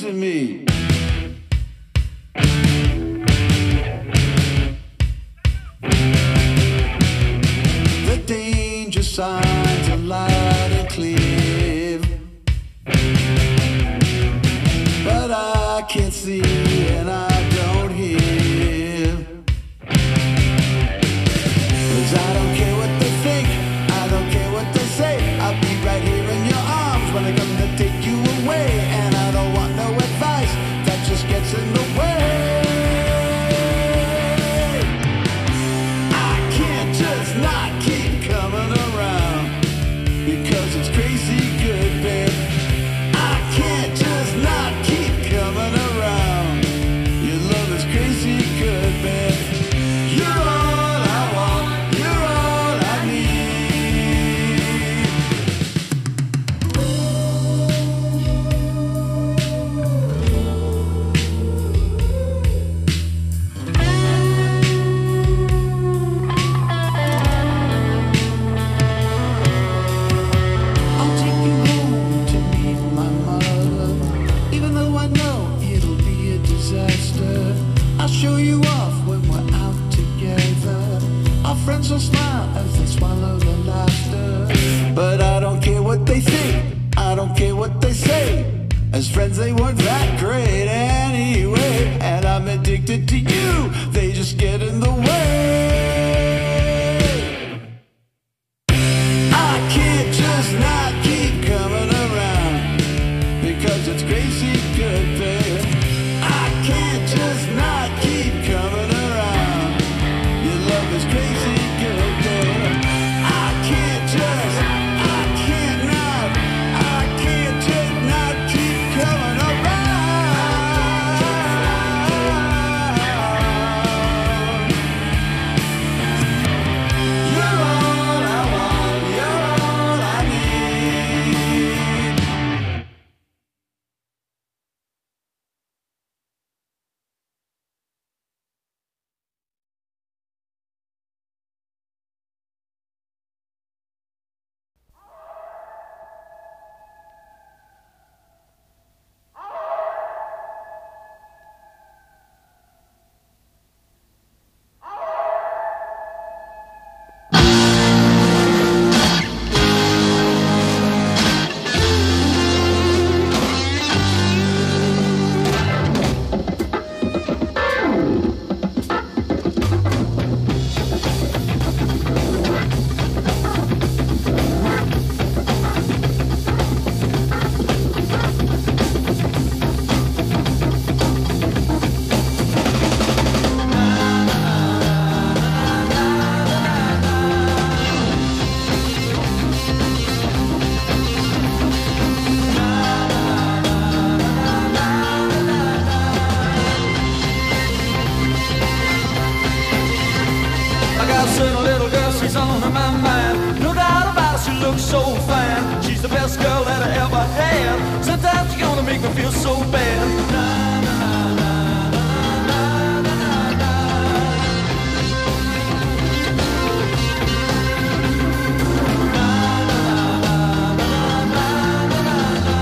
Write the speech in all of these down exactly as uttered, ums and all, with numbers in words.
to me. The danger signs are loud and clear, but I can't see and I don't hear. 'Cause I don't care what they think, I don't care what they say. I'll be right here in your arms when I come to take you away. And I don't want no advice that just gets in the way. I can't just not keep coming around because it's crazy good, babe. I can't just not keep coming around. Your love is crazy good, babe. You're all I want, you're all I need. I'll take you home to meet my mother, even though I know it'll be a disaster. I'll show you off when we're out together. Our friends will smile as they swallow the laughter. But I don't care what they think, I don't care what they say. As friends they weren't that great anyway. And I'm addicted to you, they just get in the way. I can't just not keep coming around because it's crazy good, babe. I can't just not keep coming around. Your love is crazy good, babe. I can't just, I can't not, I can't just not keep coming around. You're all I want, you're all I need. I got a certain little girl, she's on my mind. No doubt about it, she looks so fine. She's the best girl that I ever had. Sometimes she's gonna make me feel so bad. Na, na, na, na, na, na, na, na. Na, na, na, na, na, na, na, na.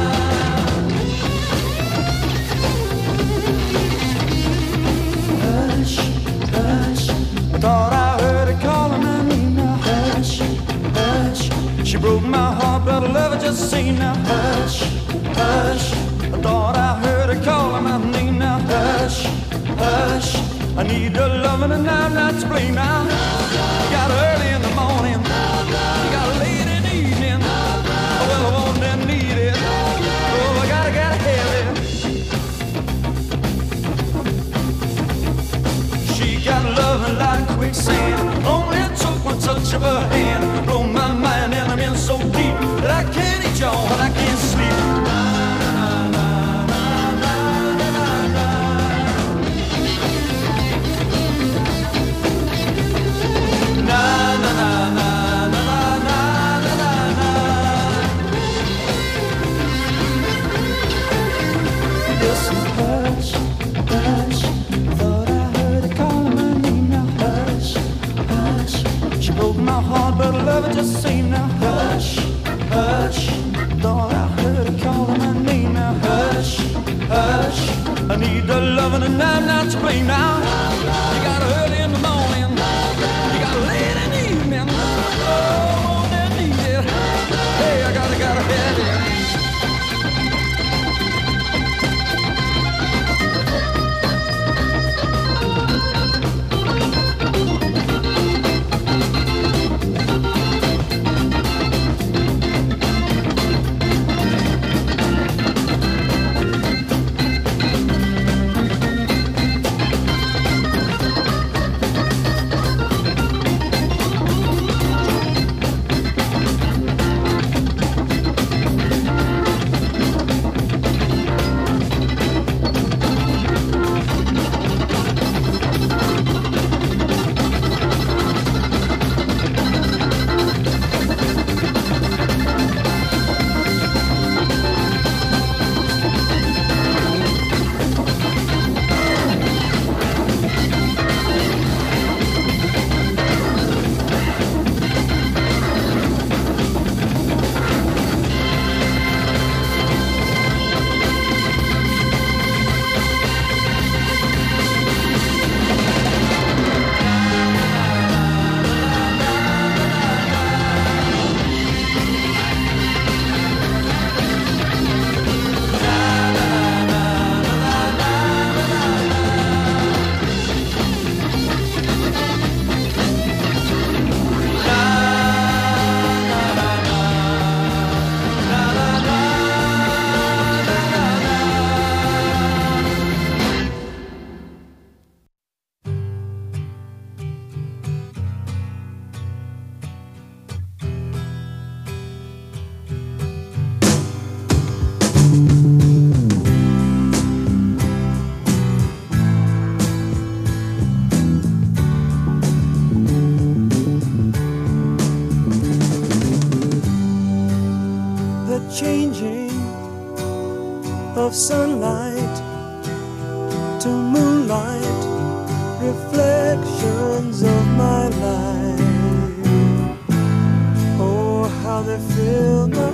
Hush, hush, I thought I heard her calling my name now. Hush, hush, she broke my heart, but I love her just the same now. Hush, hush, I thought I heard her calling my name now. Hush, hush, I need her loving and I'm not to blame now. You got her early in the morning, you got her late in the evening. Oh, well, I want and need it. Oh, I gotta, gotta have it. She got loving like quicksand. Only it took one touch of her hand. Blow my mind and I'm in so deep that I can't eat y'all and I can't sleep. Na, na, na, na, na, na, na, na. Na, na, na, na, na, na, na, na, na. Listen, hush, hush, thought I heard her calling my name now. Hush, hush, she broke my heart, but I love her just the same now. Hush, hush, thought I heard her calling my name now. Hush, hush. loving and I'm not to blame now. You got early in the morning, you got late in the evening. Oh, won't that need it? Hey, I gotta, gotta have it. Of sunlight to moonlight, reflections of my life. Oh, how they fill my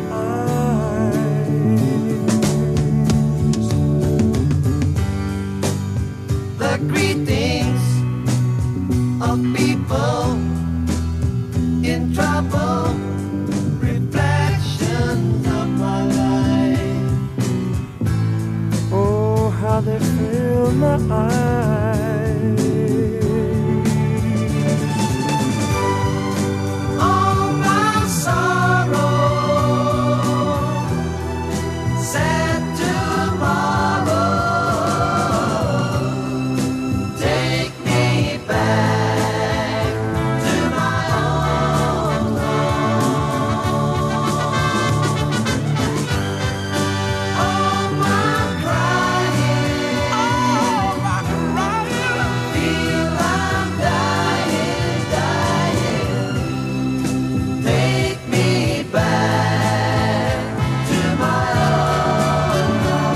eyes. The greetings of people in trouble, reflections of my life. Oh, how they fill my eyes. All my sorrow, sad tomorrow, take me back to my own home. All my crying, all my crying, feel I'm dying, dying. Take me back to my own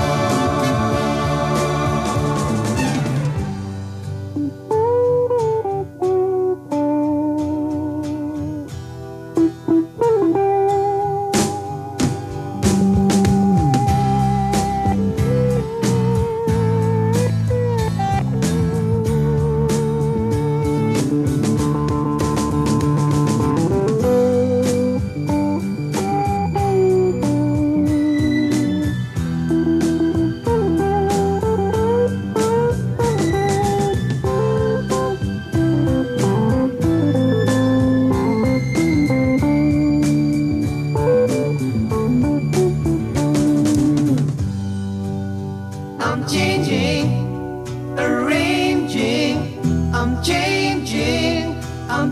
I'm changing, arranging, I'm changing, I'm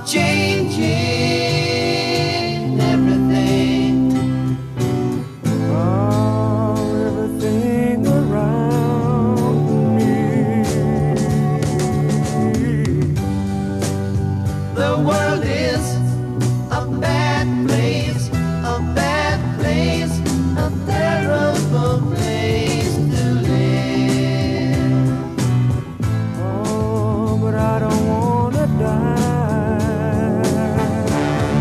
changing everything. Oh, everything around me. The world is a bad place, a bad place, a terrible place to live. Oh, but I don't wanna die.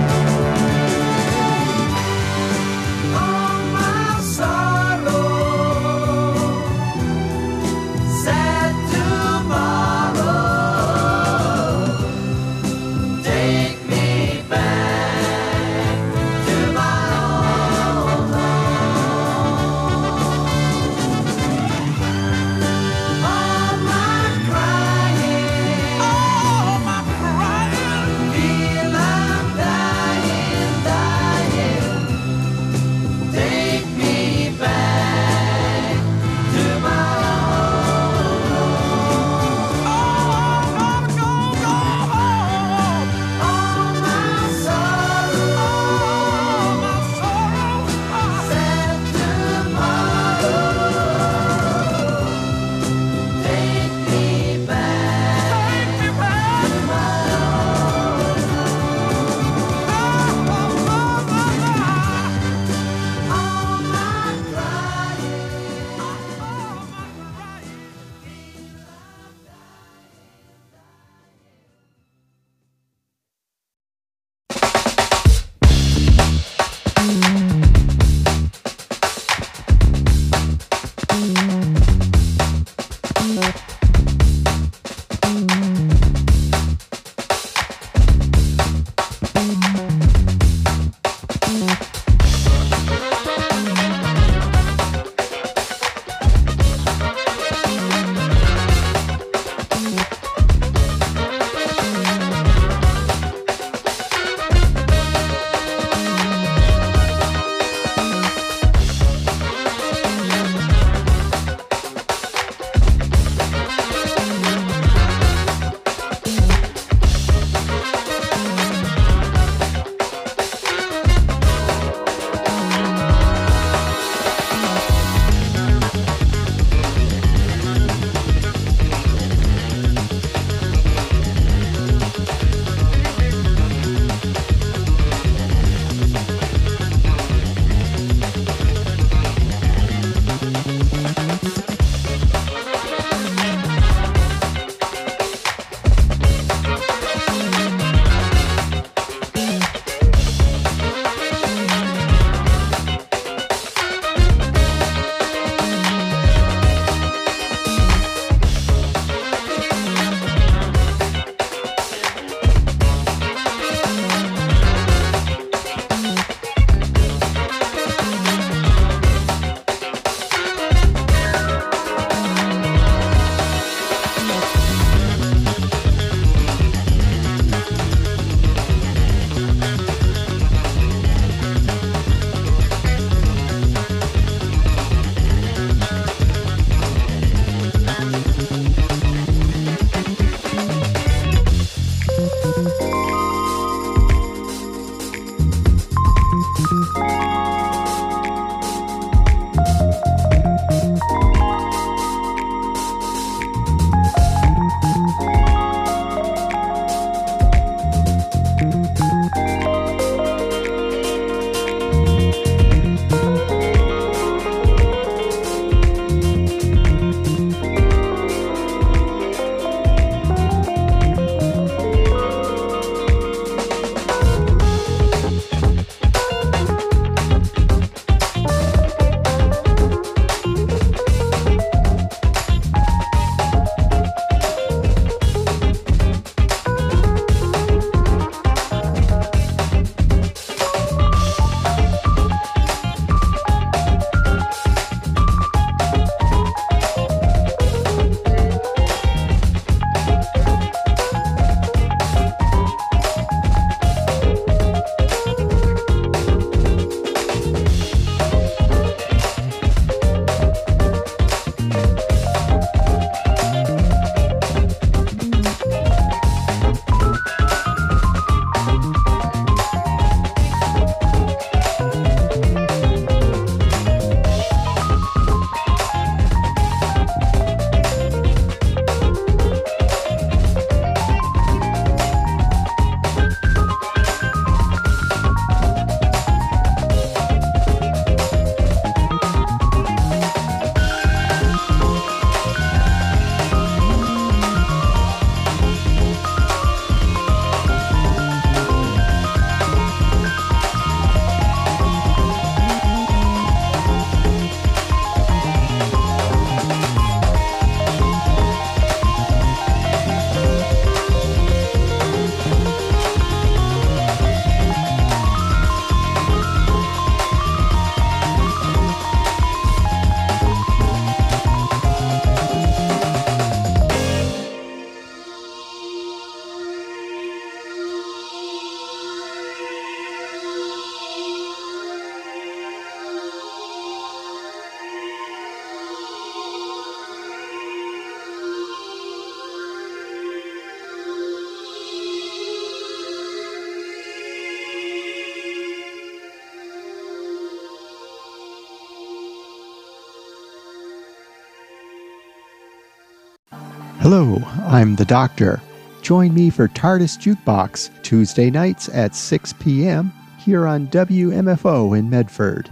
Hello, I'm the Doctor. Join me for TARDIS Jukebox, Tuesday nights at six p.m. here on W M F O in Medford.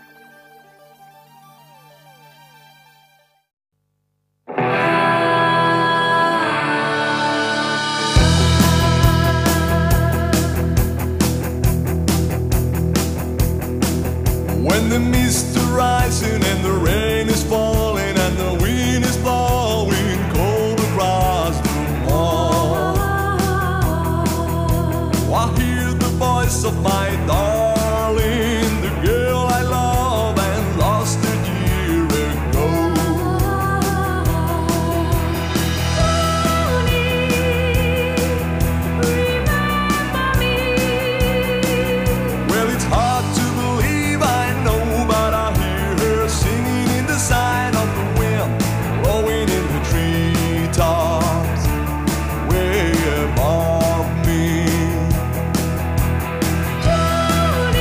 When the mist is rising and the rain is falling and the wind is blowing cold across the wall, I hear the voice of my darling, the girl I love and lost a year ago. Remember me. Well, it's hard to believe, I know, but I hear her singing in the sign of the wind, blowing in the treetops way above me. Judy,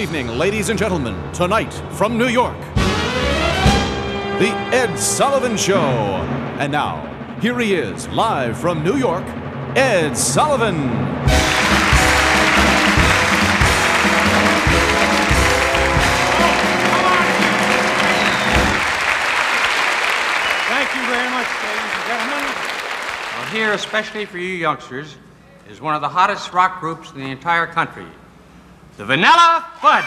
evening, ladies and gentlemen. Tonight, from New York, The Ed Sullivan Show. And now, here he is, live from New York, Ed Sullivan. Thank you very much, ladies and gentlemen. Well, here, especially for you youngsters, is one of the hottest rock groups in the entire country, the Vanilla Fudge.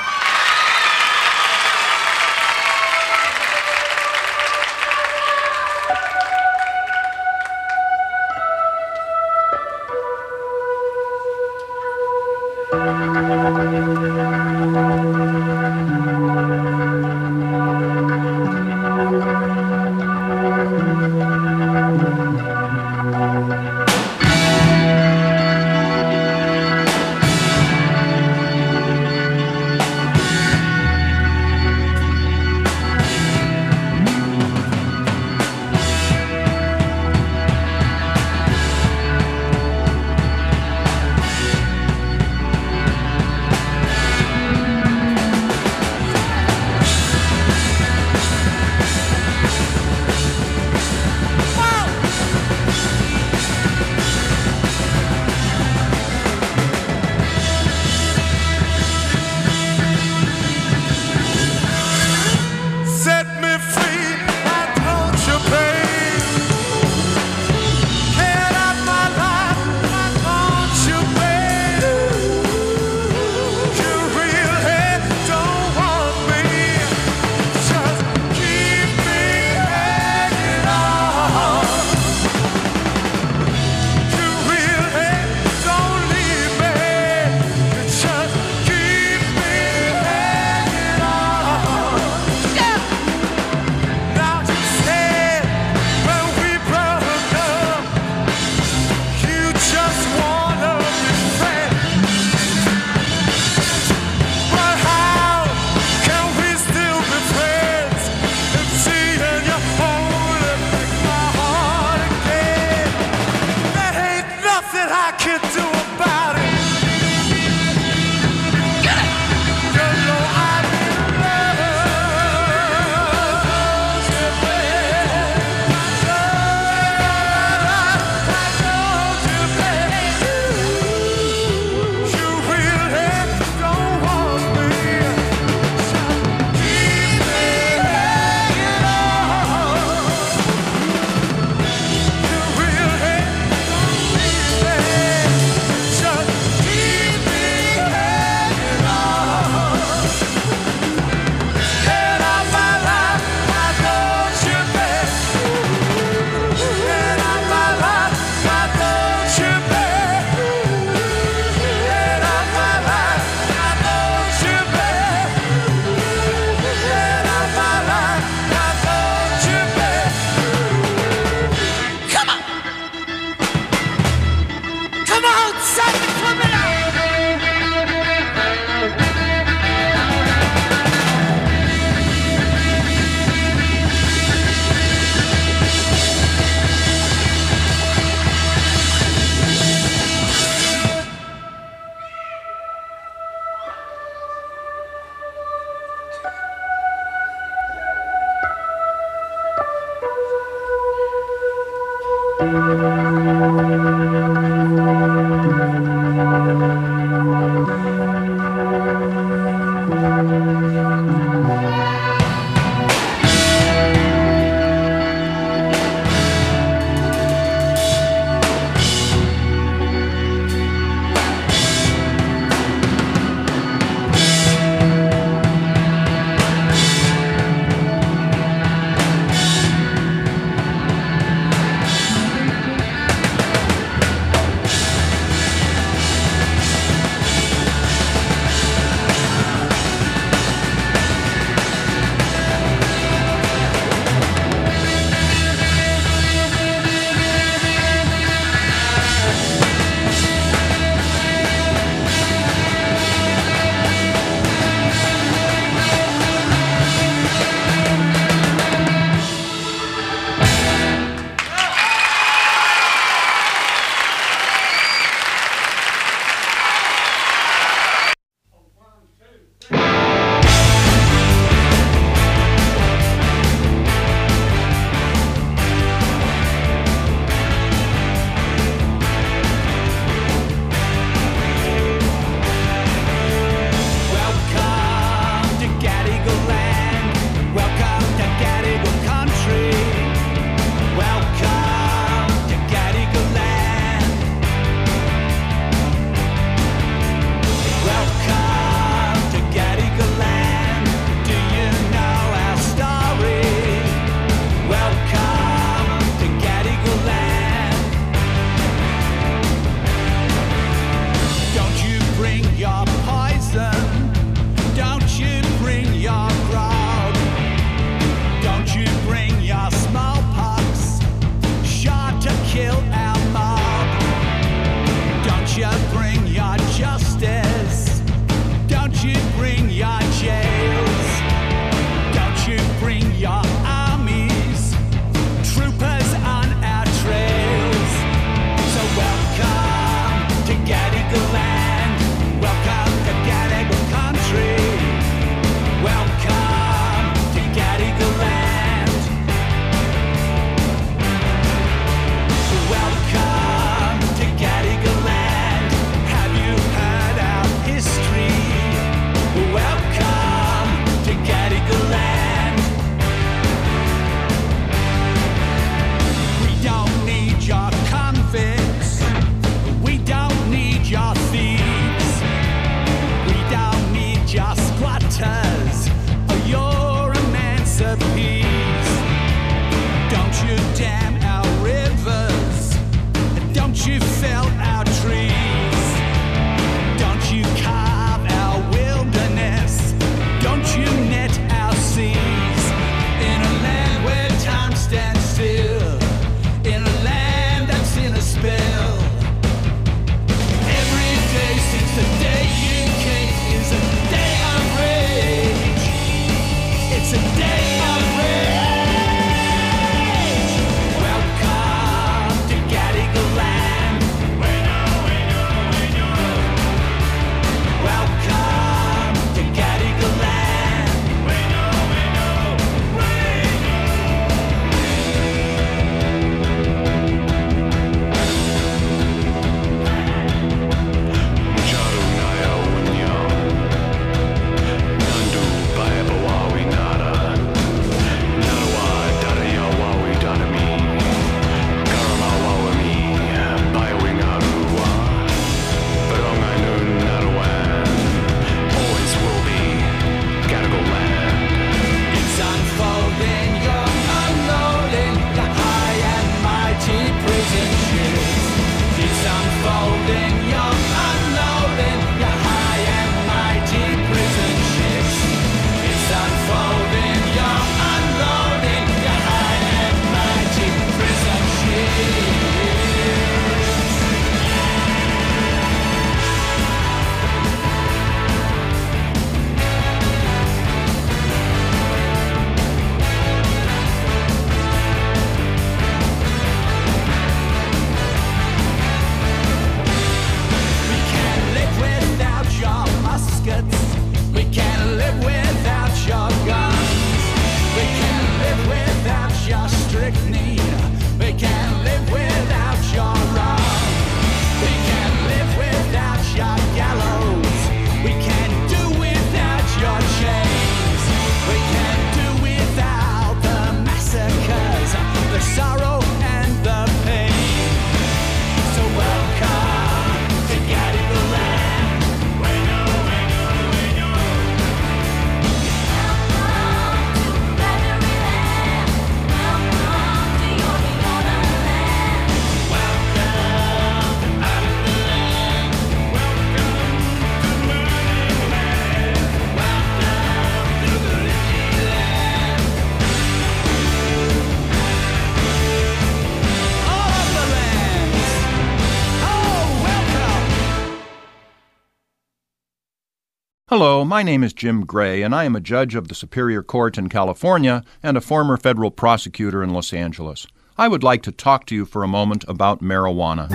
Hello, my name is Jim Gray, and I am a judge of the Superior Court in California and a former federal prosecutor in Los Angeles. I would like to talk to you for a moment about marijuana.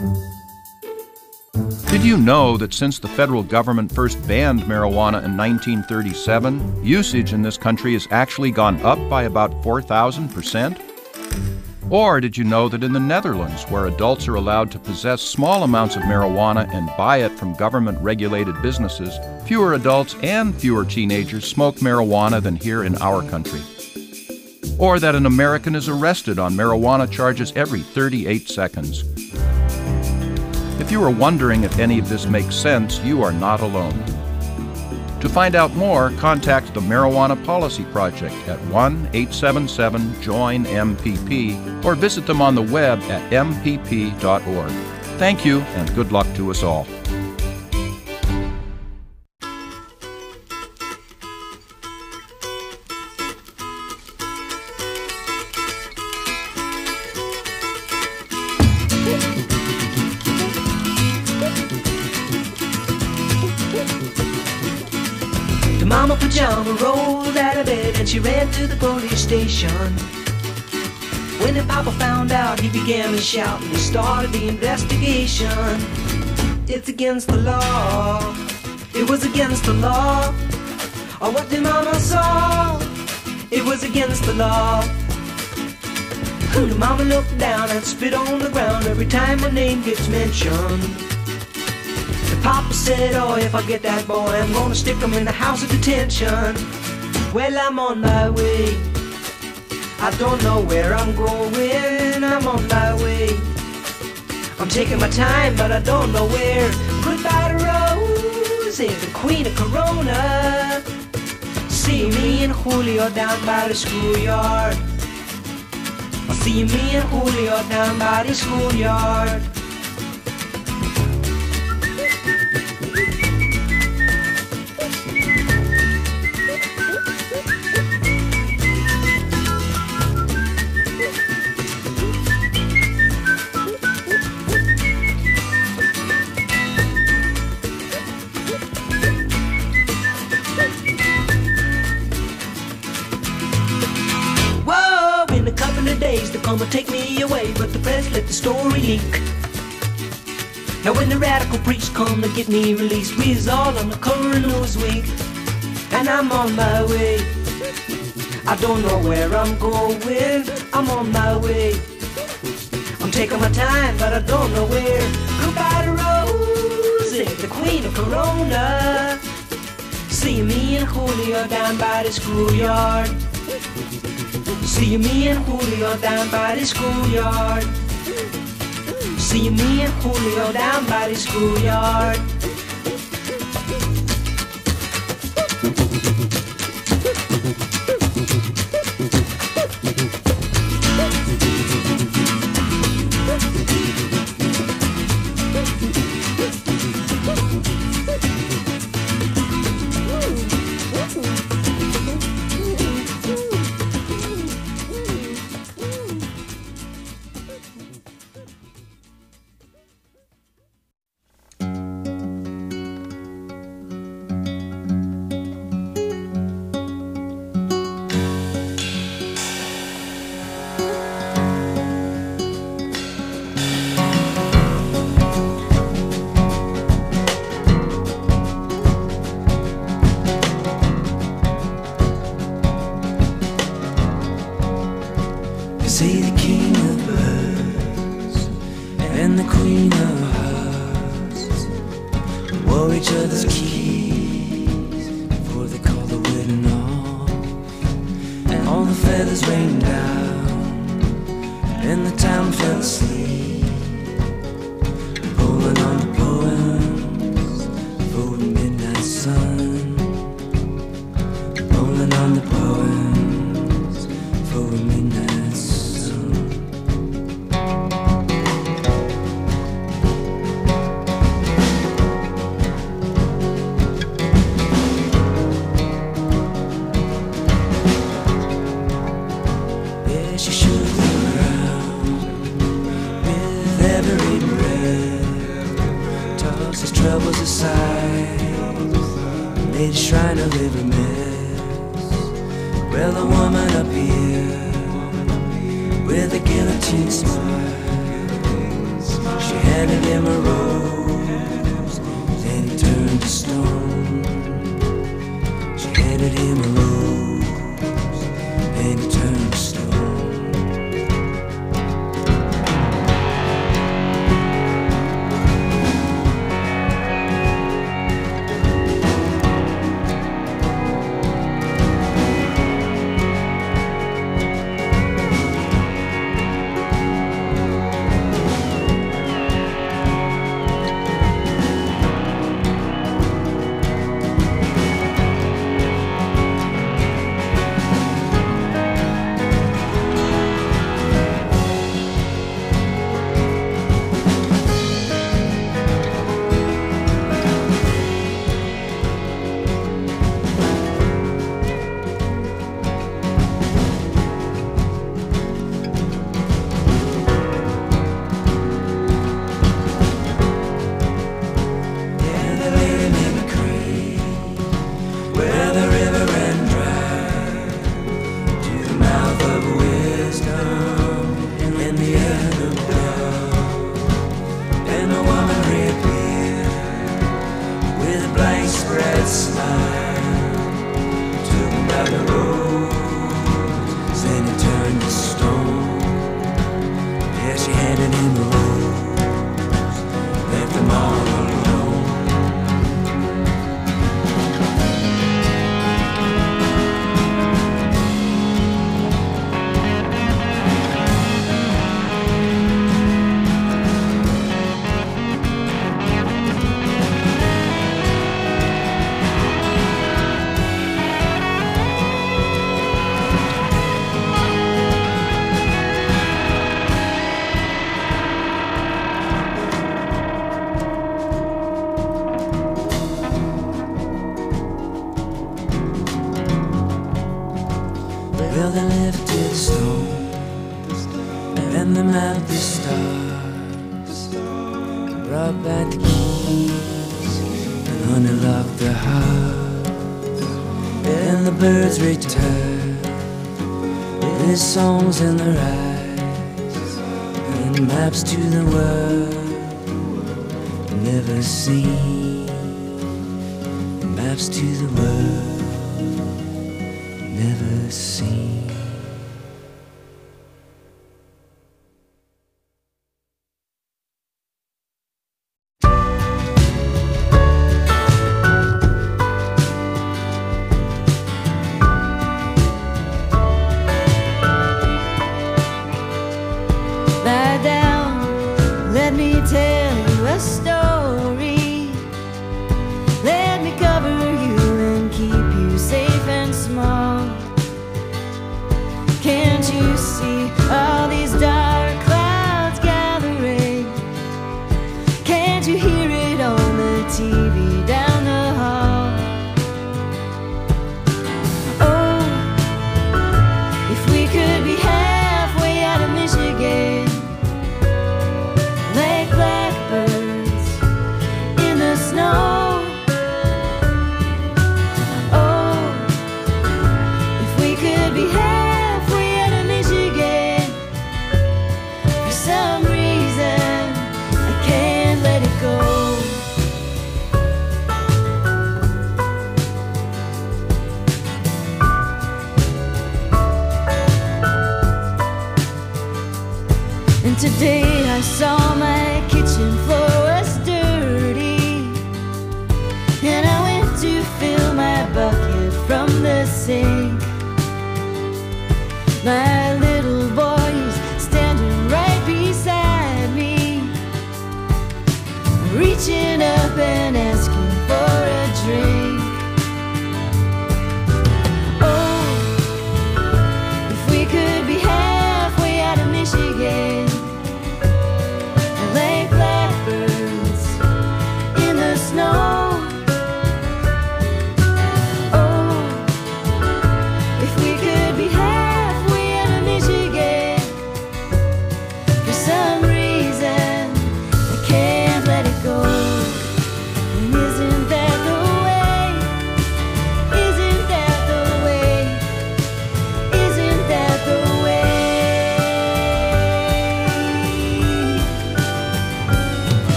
Did you know that since the federal government first banned marijuana in nineteen thirty-seven, usage in this country has actually gone up by about four thousand percent? Or did you know that in the Netherlands, where adults are allowed to possess small amounts of marijuana and buy it from government-regulated businesses, fewer adults and fewer teenagers smoke marijuana than here in our country? Or that an American is arrested on marijuana charges every thirty-eight seconds? If you are wondering if any of this makes sense, you are not alone. To find out more, contact the Marijuana Policy Project at one eight seven seven join M P P or visit them on the web at m p p dot org. Thank you, and good luck to us all. Mama Pajama rolled out of bed and she ran to the police station. When the Papa found out, he began to shout and he started the investigation. It's against the law. It was against the law. Or what the Mama saw. It was against the law. The Mama looked down and spit on the ground every time my name gets mentioned. Papa said, oh, if I get that boy, I'm gonna stick him in the house of detention. Well, I'm on my way. I don't know where I'm going. I'm on my way. I'm taking my time, but I don't know where. Goodbye to Rose, the queen of Corona. See me and Julio down by the schoolyard. See me and Julio down by the schoolyard. They're gonna take me away, but the press let the story leak. Now when the radical preach come to get me released, we is all on the cover of Newsweek. And I'm on my way. I don't know where I'm going. I'm on my way. I'm taking my time, but I don't know where. Goodbye to Rosie, the queen of Corona. See me and Julio down by the schoolyard. See me and Julio down by the schoolyard. See me and Julio down by the schoolyard. Say the king of birds and the queen of hearts wore each other's keys before they called the wedding off. And all the feathers rained down and the town fell asleep, pulling on the poems for the midnight sun, pulling on the poems for the midnight sun. Yeah, she shook the ground with every breath, tossed his troubles aside, laid a shrine of every mess. Well, the woman up here with a guillotine smile, she handed him a rose, then he turned to stone. She handed him a rose, then he turned to stone. Well, they lifted the stone and they mapped the stars, brought back the keys and honey locked the heart. And the birds returned with songs in their eyes and maps to the world never seen, maps to the world never seen. Lie down, let me tell you a story. Let me cover you and keep you safe and small. Can't you see all these dark clouds gathering? Can't you hear it on the T V down the hall? Oh, if we could be halfway out of Michigan, like blackbirds in the snow. Oh, if we could be halfway out of Michigan, for some reason I can't let it go. And today I saw my kitchen floor was dirty, and I went to fill my bucket from the sink. My little boy is standing right beside me, reaching up and asking for a drink. Oh, if we could be halfway out of Michigan, L A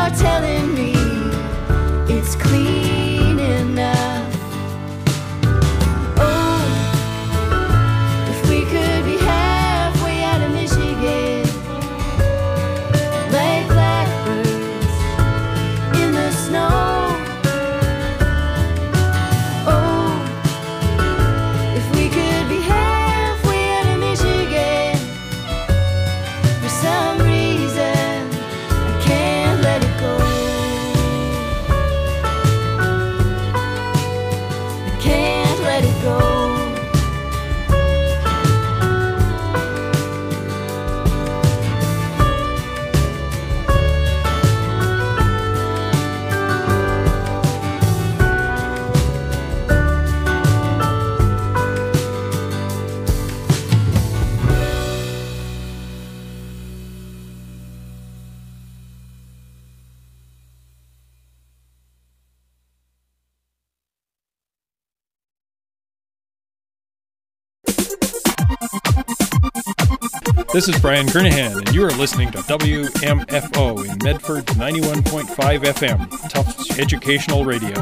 you're telling me it's clean enough. Oh, if we could be halfway out of Michigan, like blackbirds in the snow. Oh, if we could be halfway out of Michigan, for some reason I can't let it go. I can't let it go. This is Brian Kernahan, and you are listening to W M F O in Medford ninety-one point five F M, Tufts Educational Radio.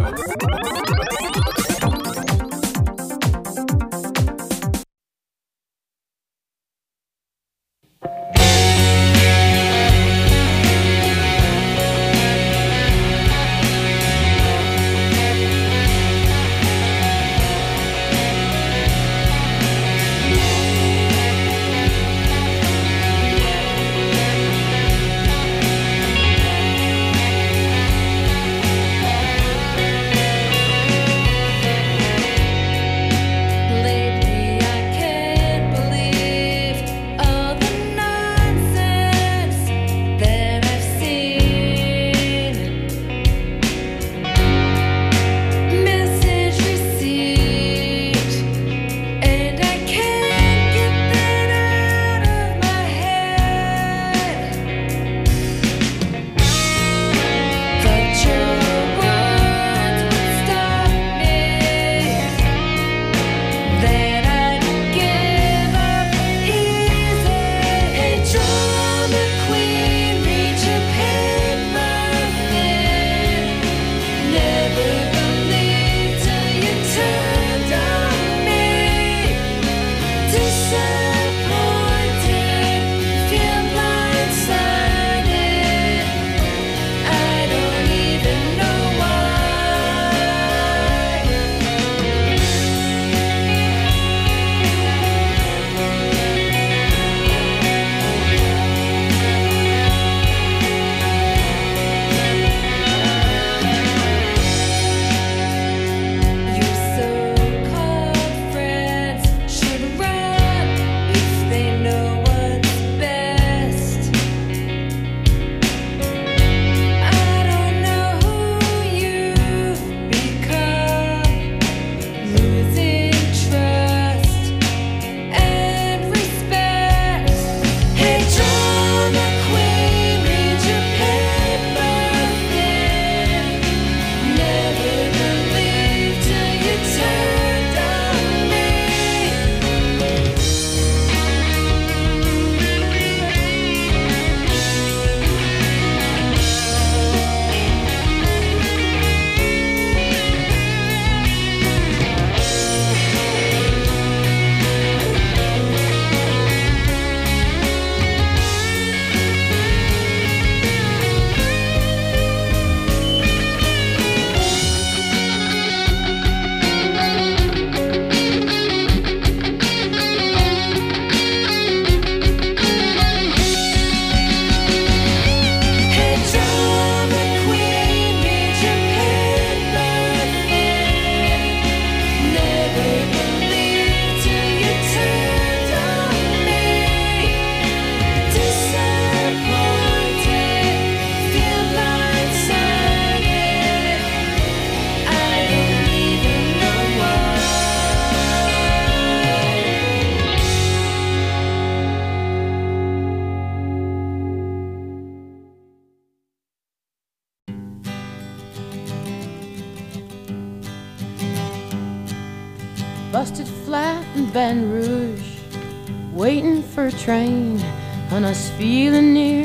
busted flat in Baton Rouge, waiting for a train, and us feeling near as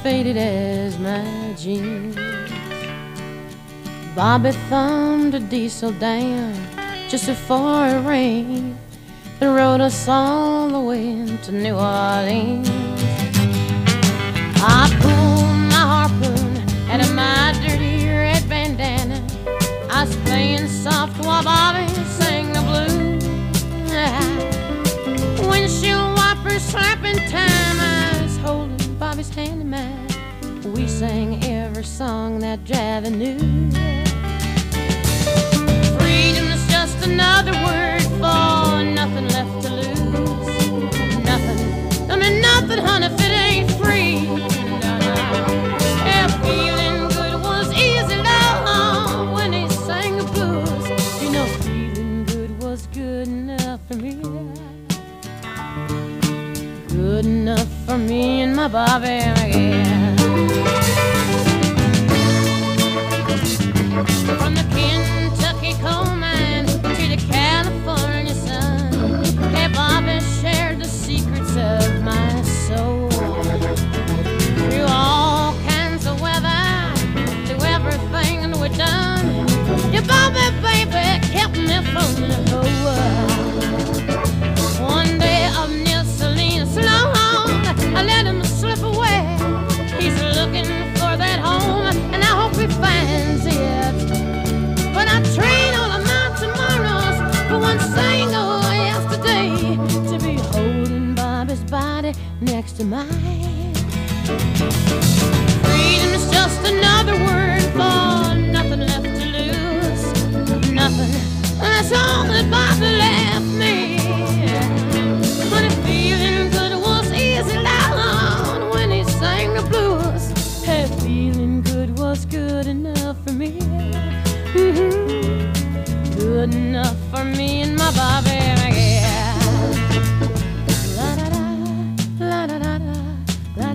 faded as my jeans. Bobby thumbed a diesel down just before it rained and rode us all the way to New Orleans. I pulled my harpoon out of my dirty red bandana. I was playing soft while Bobby sang the blues. Windshield wipers slapping time, I was holding Bobby's hand in mine. We sang every song that Javi knew. Freedom is just another word for nothing left to lose. Nothing, I mean nothing, honey, if it ain't free. No, no. Yeah, feeling good was easy, love, when he sang the blues. You know, feeling good was good enough for me. Good enough for me and my Bobby, yeah. From the Kentucky coal mine to the California sun, hey, Bobby shared the secrets of my soul. Through all kinds of weather, through everything we've done, your Bobby, baby, kept me from the whole world. One day up near Salinas, Sloan, I let him slip away. He's looking for that home, and I hope he finds it. But I trade all of my tomorrows for one single yesterday, to be holding Bobby's body next to mine. Freedom is just another word for nothing left to lose. Nothing, that's all that Bobby left me. But if feeling good was easy loud when he sang the blues, hey, feeling good was good enough for me. Mm-hmm. Good enough for me and my Bobby, yeah. La da da, la da da da, la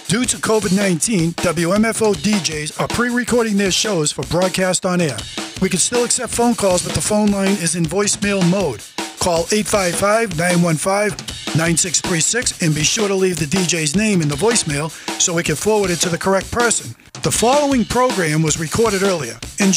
Due to COVID nineteen, W M F O D Js are pre-recording their shows for broadcast on air. We can still accept phone calls, but the phone line is in voicemail mode. Call eight five five, nine one five, nine six three six and be sure to leave the D J's name in the voicemail so we can forward it to the correct person. The following program was recorded earlier. Enjoy.